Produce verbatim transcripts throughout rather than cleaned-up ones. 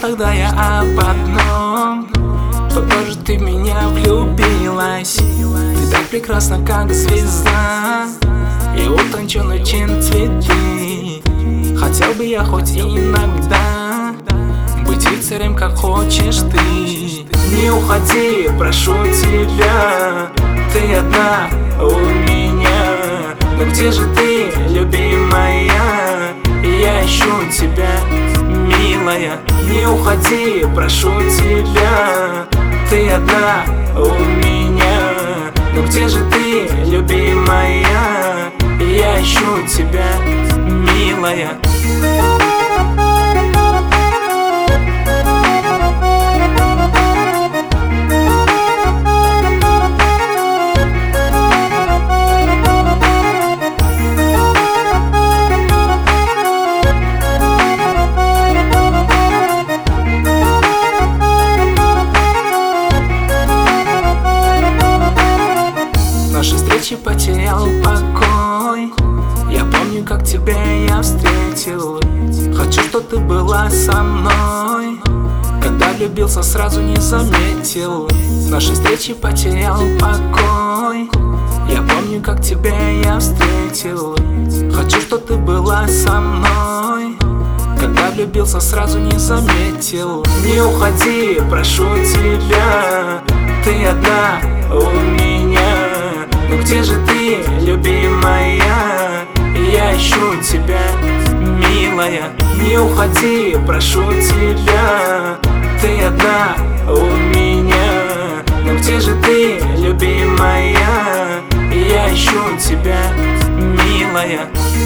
тогда я об одном: похоже, ты в меня влюбилась. Ты так прекрасна, как звезда, и утонченный, чем цветы. Хотел бы я хоть иногда быть рыцарем, как хочешь ты. Не уходи, прошу тебя, ты одна у меня. Но где же ты, любимая? Я ищу тебя, милая. Не уходи, прошу тебя, ты одна у меня. Но где же ты, любимая? Я ищу тебя, милая. Нашей встречи потерял покой. Я помню, как тебя я встретил. Хочу, чтоб ты была со мной. Когда влюбился, сразу не заметил. Нашей встречи потерял покой. Я помню, как тебя я встретил. Хочу, чтоб ты была со мной. Когда влюбился, сразу не заметил. Не уходи, прошу тебя, ты одна у меня. Ну где же ты, любимая? Я ищу тебя, милая. Не уходи, прошу тебя, ты одна у меня. Ну где же ты, любимая? Я ищу тебя, милая.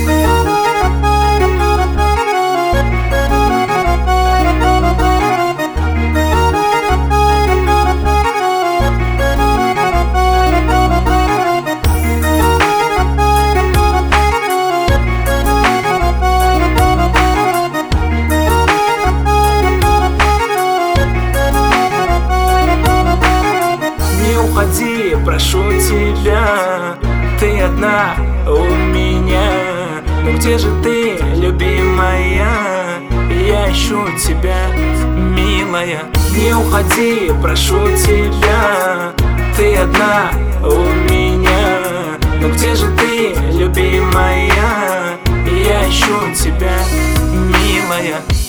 Уходи, прошу тебя, ты одна у меня. Ну где же ты, любимая? Я ищу тебя, милая. Не уходи, прошу тебя, ты одна у меня. Ну где же ты, любимая? Я ищу тебя, милая.